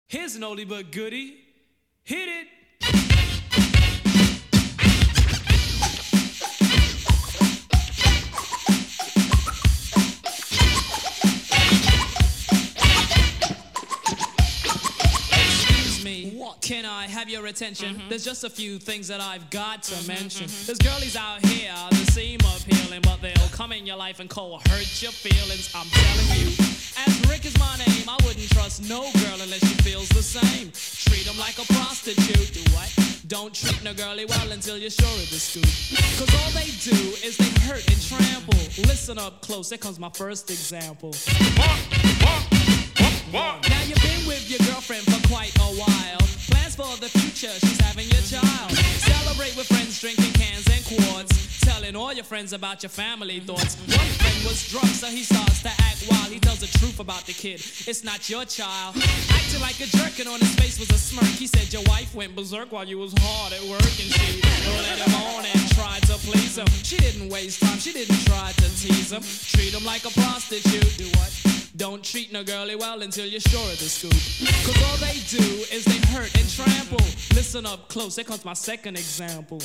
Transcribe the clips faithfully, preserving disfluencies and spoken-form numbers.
Here's an oldie but goodie. Hit it. Can I have your attention? Mm-hmm. There's just a few things that I've got to mm-hmm, mention. Mm-hmm. There's girlies out here that seem appealing, but they'll come in your life and cold hurt your feelings. I'm telling you, as Rick is my name, I wouldn't trust no girl unless she feels the same. Treat them like a prostitute. Do what? Don't treat no girlie well until you're sure of the scoop. Cause all they do is they hurt and trample. Listen up close, here comes my first example. Walk, walk, walk, walk. Now you've been with your girlfriend for quite a while. Plans for the future, she's having your child. Celebrate with friends, drinking cans and quarts. Telling all your friends about your family thoughts. One friend was drunk, so he starts to act wild. He tells the truth about the kid, it's not your child. Acting like a jerk and on his face was a smirk. He said your wife went berserk while you was hard at work. And she led him on and tried to please him. She didn't waste time, she didn't try to tease him. Treat him like a prostitute. Do what? Don't treat no girlie well until you're sure of the scoop. Cause all they do is they hurt and trample. Listen up close, here comes my second example.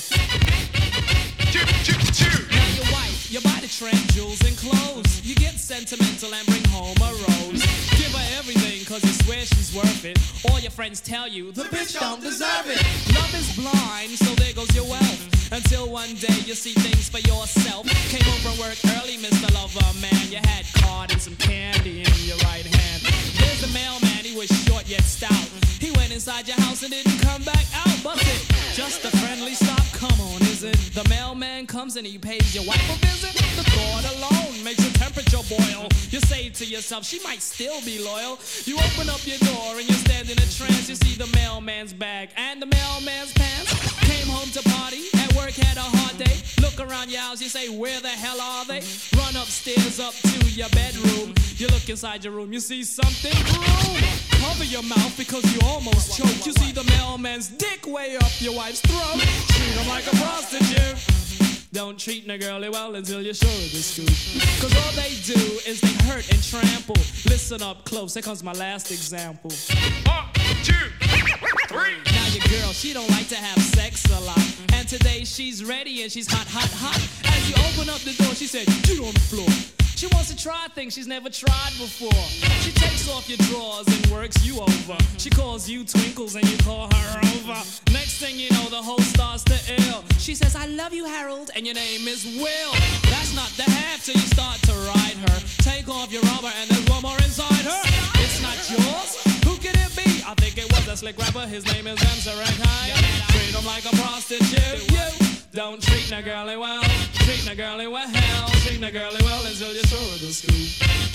Now your wife, you buy the trend, jewels and clothes. You get sentimental and bring home a rose. Give her everything cause you swear she's worth it. All your friends tell you, the bitch don't deserve it. Love is blind, so there goes your wealth. Until one day you see things for yourself. Came home from work early, Mister Lover Man. You had card and some candy in your right hand. There's the mailman, he was short yet stout. He went inside your house and didn't come back out. But it, just a friendly stop, come on, is it? The mailman comes and he pays your wife a visit. The thought alone makes the temperature boil. You say to yourself, she might still be loyal. You open up your door and you stand in a trance. You see the mailman's bag and the mailman's pants. Came home to party, at work had a hard day. Look around your house, you say, where the hell are they? Run upstairs up to your bedroom. You look inside your room, you see something wrong. Cover your mouth because you almost choke. You see the mailman's dick way up your wife's throat. Treat him like a prostitute. Don't treat no girlie well until you're sure of the scoop. Cause all they do is they hurt and trample. Listen up close, here comes my last example. One, two, three. Now your girl, she don't like to have sex a lot. And today she's ready and she's hot, hot, hot. As you open up the door, she said, get on the floor. She wants to try things she's never tried before. She takes off your drawers and works you over. She calls you Twinkles and you call her over. Next thing you know, the whole starts to ill. She says, I love you, Harold, and your name is Will. That's not the half till you start to ride her. Take off your rubber and there's one more inside her. It's not yours? Who could it be? I think it was a slick rapper. His name is M. Sarankai. Treat him like a prostitute. You don't treat no girlie well. Treat no girlie well. Treat no girlie well until you're sure of the scoop.